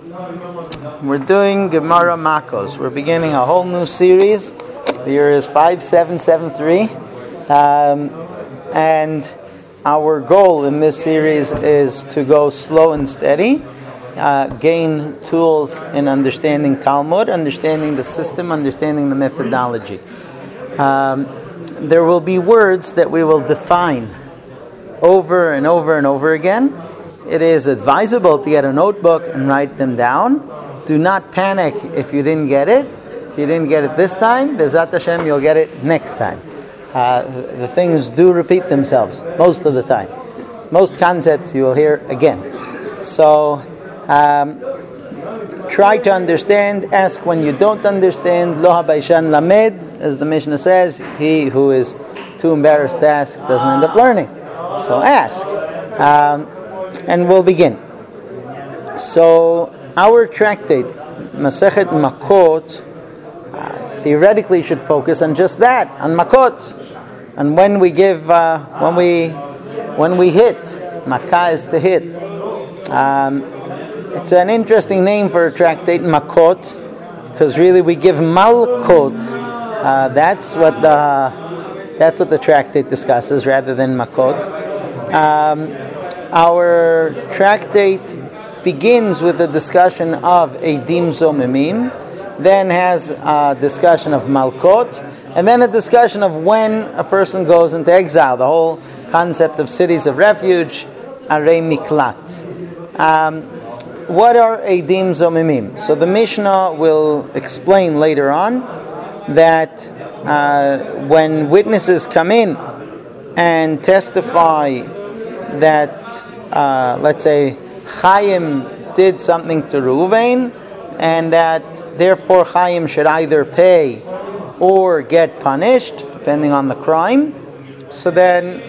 We're doing Gemara Makos. We're beginning a whole new series. The year is 5773. And our goal in this series is to go slow and steady, gain tools in understanding Talmud, understanding the system, understanding the methodology. There will be words that we will define over and over and over again. It is advisable to get a notebook and write them down. Do not panic if you didn't get it. If you didn't get it this time, B'ezrat Hashem, you'll get it next time. The things do repeat themselves most of the time. Most concepts you will hear again. So try to understand. Ask when you don't understand. Lo habayshan lamed, as the Mishnah says. He who is too embarrassed to ask doesn't end up learning. So ask. And we'll begin. So our tractate, Masechet Makot, theoretically should focus on just that, on Makot. And when we give, when we hit, Makkah is to hit. It's an interesting name for a tractate, Makot, because really we give Malkot. That's what the tractate discusses, rather than Makot. Our tractate begins with a discussion of Eidim Zomimim, then has a discussion of Malkot, and then a discussion of when a person goes into exile, the whole concept of cities of refuge, Arei Miklat. What are Eidim Zomimim? So the Mishnah will explain later on that when witnesses come in and testify that, let's say, Chaim did something to Reuven, and that therefore Chaim should either pay or get punished, depending on the crime. So then,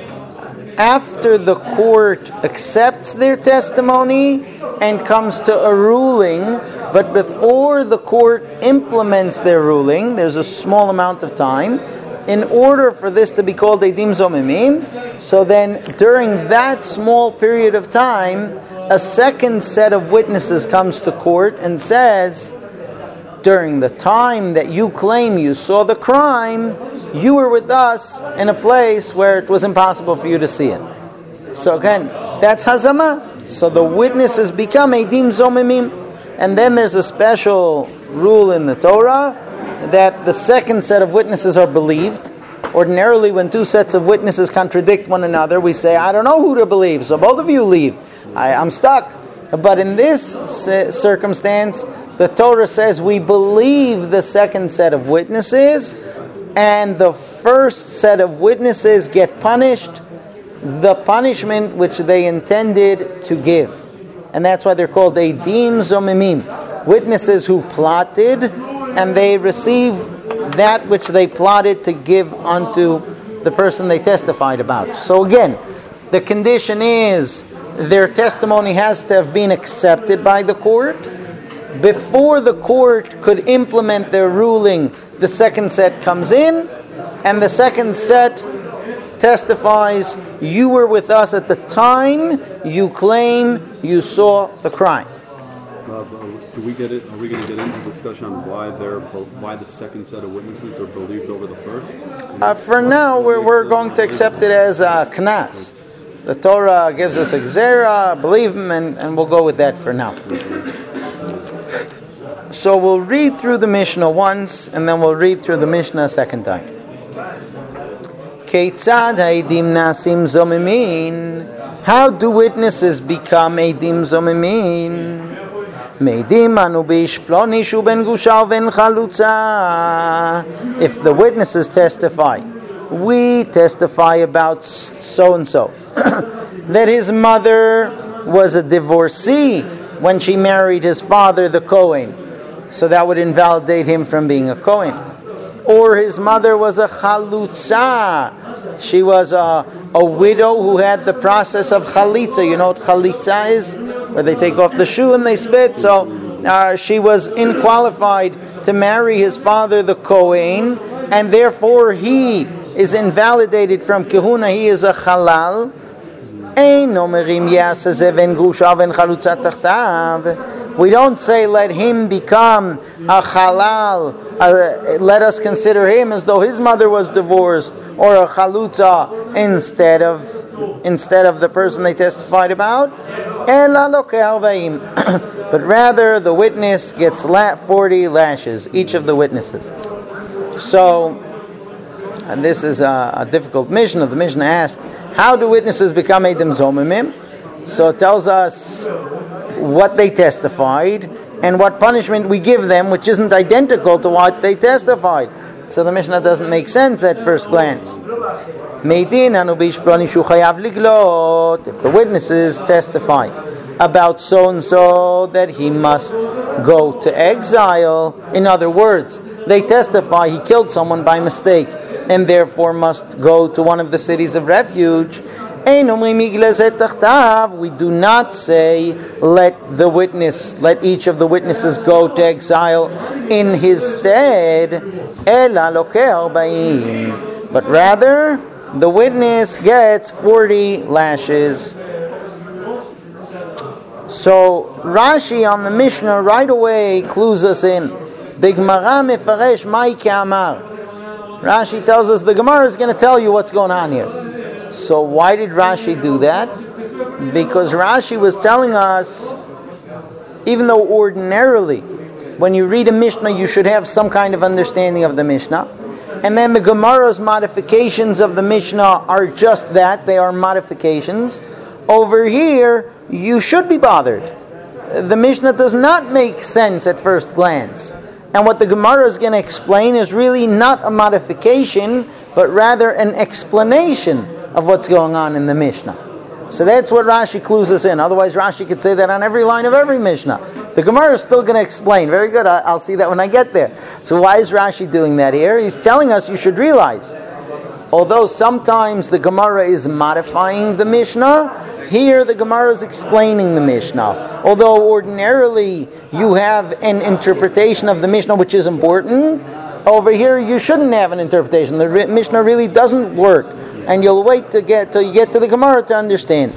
after the court accepts their testimony and comes to a ruling, but before the court implements their ruling, there's a small amount of time, in order for this to be called Eidim Zomimim. So then, during that small period of time, a second set of witnesses comes to court and says, during the time that you claim you saw the crime, you were with us in a place where it was impossible for you to see it. So again, that's Hazama. So the witnesses become Eidim Zomimim. And then there's a special rule in the Torah that the second set of witnesses are believed. Ordinarily, when two sets of witnesses contradict one another, we say, I don't know who to believe, so both of you leave. I'm stuck. But in this circumstance, the Torah says we believe the second set of witnesses, and the first set of witnesses get punished, the punishment which they intended to give. And that's why they're called Eidim Zomimim, witnesses who plotted, and they receive that which they plotted to give unto the person they testified about. So again, the condition is their testimony has to have been accepted by the court. Before the court could implement their ruling, the second set comes in, and the second set testifies, you were with us at the time you claim you saw the crime. Are we going to get into discussion on why the second set of witnesses are believed over the first? For now, we're going to accept it as a knas. The Torah gives us a gzera, believe him, and we'll go with that for now. So we'll read through the Mishnah once, and then we'll read through the Mishnah a second time. Keitzad ha'edim nasim zomimin. How do witnesses become eidim zomimin? Meidim anu beish ploni shu ben gusha uben chalutza. If the witnesses testify, we testify about so-and-so, that his mother was a divorcee when she married his father, the Kohen. So that would invalidate him from being a Kohen. Or his mother was a chalutza. She was a widow who had the process of chalitza. You know what chalitza is? Where they take off the shoe and they spit. So she was unqualified to marry his father, the Kohen, and therefore he is invalidated from Kehuna. He is a halal. We don't say let him become a halal, let us consider him as though his mother was divorced, or a chalutza instead of the person they testified about. But rather the witness gets 40 lashes, each of the witnesses. So, and this is a difficult Mishnah. The Mishnah asked, how do witnesses become Eidim Zomimim? So it tells us what they testified and what punishment we give them, which isn't identical to what they testified. So the Mishnah doesn't make sense at first glance. If the witnesses testify about so-and-so that he must go to exile, in other words, they testify he killed someone by mistake and therefore must go to one of the cities of refuge, we do not say let each of the witnesses go to exile in his stead, but rather the witness gets 40 lashes. So Rashi on the Mishnah right away clues us in. Rashi tells us the Gemara is going to tell you what's going on here. So why did Rashi do that? Because Rashi was telling us, even though ordinarily when you read a Mishnah you should have some kind of understanding of the Mishnah, and then the Gemara's modifications of the Mishnah are just that, they are modifications. Over here you should be bothered. The Mishnah does not make sense at first glance. And what the Gemara is going to explain is really not a modification, but rather an explanation of what's going on in the Mishnah. So that's what Rashi clues us in. Otherwise Rashi could say that on every line of every Mishnah. The Gemara is still going to explain. Very good, I'll see that when I get there. So why is Rashi doing that here? He's telling us you should realize, although sometimes the Gemara is modifying the Mishnah, here the Gemara is explaining the Mishnah. Although ordinarily you have an interpretation of the Mishnah which is important, over here you shouldn't have an interpretation. The Mishnah really doesn't work. And you'll wait till you get to the Gemara to understand.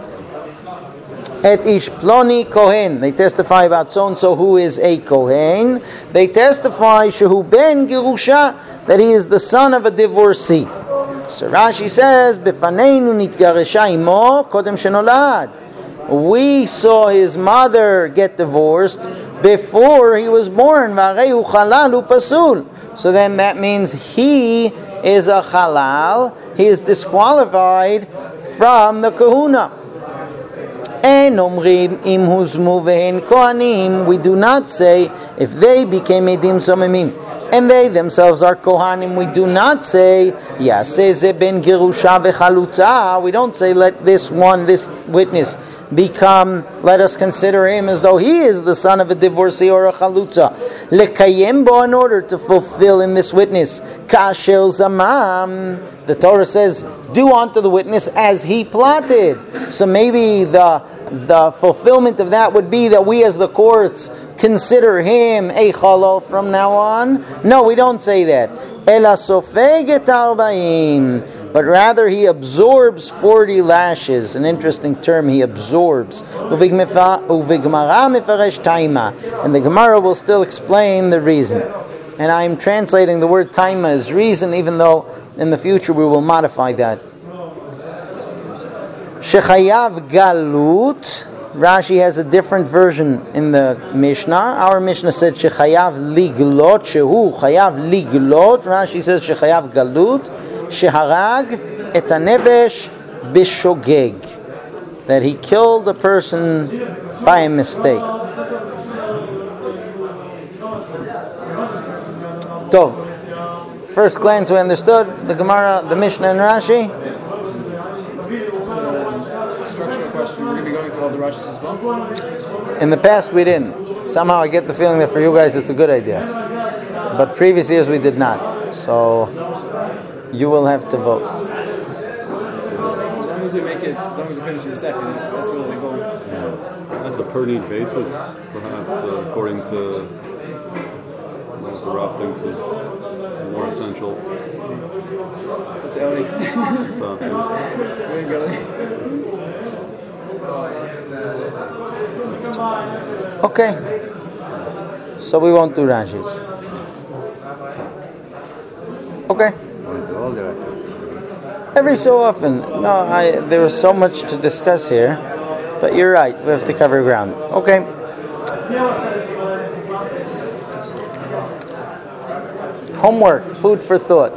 Et ish ploni kohen. They testify about so-and-so who is a kohen. They testify shehu ben gerusha, that he is the son of a divorcee. So Rashi says, Befaneinu nitgaresha imo kodem shenolad. We saw his mother get divorced before he was born. V'arei halal upasul. So then that means he is a halal. He is disqualified from the kahuna. We do not say if they became edim somemim and they themselves are kohanim. We do not say ben gerusha v'chalutza. We don't say let this witness become, let us consider him as though he is the son of a divorcee or a chalutza. Lekayem bo, in order to fulfill in this witness kashel zamam. The Torah says, do unto the witness as he plotted. So maybe the fulfillment of that would be that we as the courts consider him a chalal from now on. No, we don't say that. Ela sofeg et arba'im. But rather he absorbs 40 lashes. An interesting term, he absorbs. And the Gemara will still explain the reason. And I am translating the word taima as reason, even though in the future we will modify that. Shechayav galut. Rashi has a different version in the Mishnah. Our Mishnah said shechayav liglot, shehu chayav liglot. Rashi says shechayav galut, sheharag et hanevesh bishogeg, that he killed a person by a mistake. So, first glance we understood the Gemara, the Mishnah, and Rashi. Structural question. We're going to be going through all the Rashis as well. In the past we didn't. Somehow I get the feeling that for you guys it's a good idea. But previous years we did not. So you will have to vote. As long as we make it, as long as we finish in a second, that's really the goal. As a per need basis, perhaps according to what the Rav thinks is more essential. It's up to Ellie. So, Where are you going? Okay. So we won't do Rashi's. Okay. Every so often. No, there was so much to discuss here, but you're right. We have to cover ground. Okay. Homework, food for thought.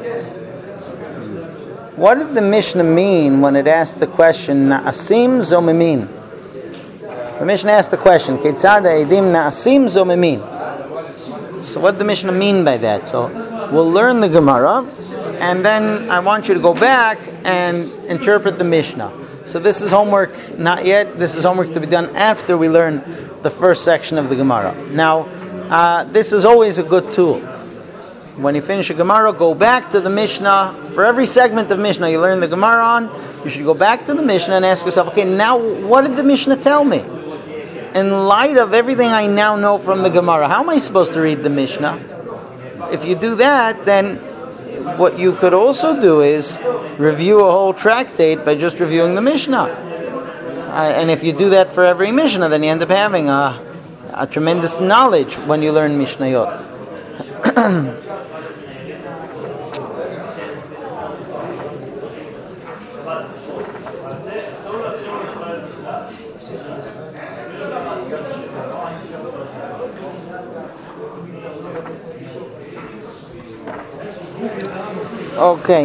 What did the Mishnah mean when it asked the question, Na'asim Zomimin? The Mishnah asked the question, Ketzad ha'edim na'asim zomimin? So what did the Mishnah mean by that? So we'll learn the Gemara, and then I want you to go back and interpret the Mishnah. So this is homework, not yet. This is homework to be done after we learn the first section of the Gemara. Now, this is always a good tool. When you finish a Gemara, go back to the Mishnah. For every segment of Mishnah you learn the Gemara on, you should go back to the Mishnah and ask yourself, okay, now what did the Mishnah tell me? In light of everything I now know from the Gemara, how am I supposed to read the Mishnah? If you do that, then what you could also do is review a whole tractate by just reviewing the Mishnah. And if you do that for every Mishnah, then you end up having a tremendous knowledge when you learn Mishnayot. Okay.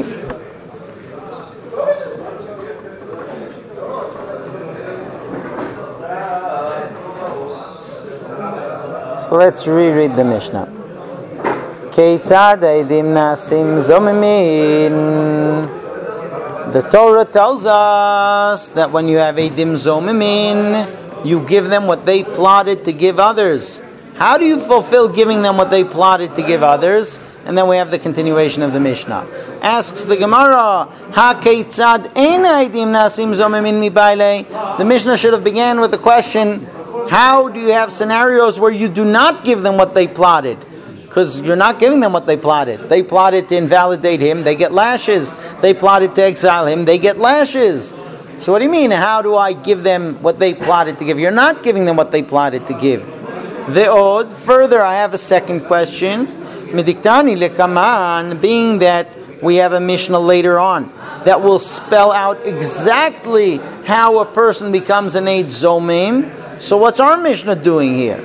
So let's reread the Mishnah. Keitzad ha'edim na'asim zomimin. The Torah tells us that when you have edim zomimin, you give them what they plotted to give others. How do you fulfill giving them what they plotted to give others? And then we have the continuation of the Mishnah. Asks the Gemara, Ha keitzad ein ha'edim na'asim zomimin mibailei. The Mishnah should have began with the question, how do you have scenarios where you do not give them what they plotted? Because you're not giving them what they plotted. They plotted to invalidate him, they get lashes. They plotted to exile him, they get lashes. So what do you mean, how do I give them what they plotted to give? You're not giving them what they plotted to give. Ve'od, further I have a second question. Mediktani lekaman, being that we have a Mishnah later on that will spell out exactly how a person becomes an Eid Zomim. So what's our Mishnah doing here?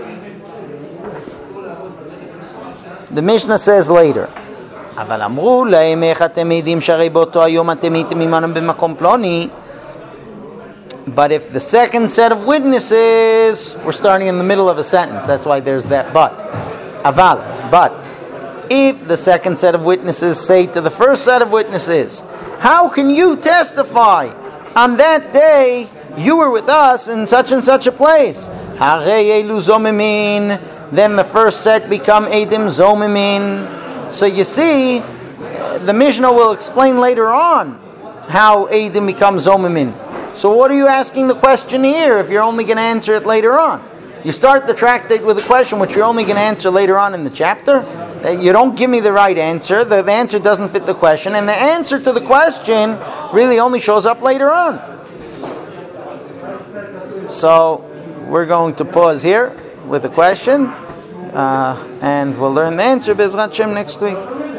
The Mishnah says later, but if the second set of witnesses, we're starting in the middle of a sentence, that's why there's that but. But if the second set of witnesses say to the first set of witnesses, how can you testify? On that day, you were with us in such and such a place. Then the first set become Edim Zomimin. So you see, the Mishnah will explain later on how Edim becomes Zomimin. So what are you asking the question here if you're only going to answer it later on? You start the tractate with a question which you're only going to answer later on in the chapter. You don't give me the right answer. The answer doesn't fit the question. And the answer to the question really only shows up later on. So we're going to pause here with a question. And we'll learn the answer, B'ezrat Hashem, next week.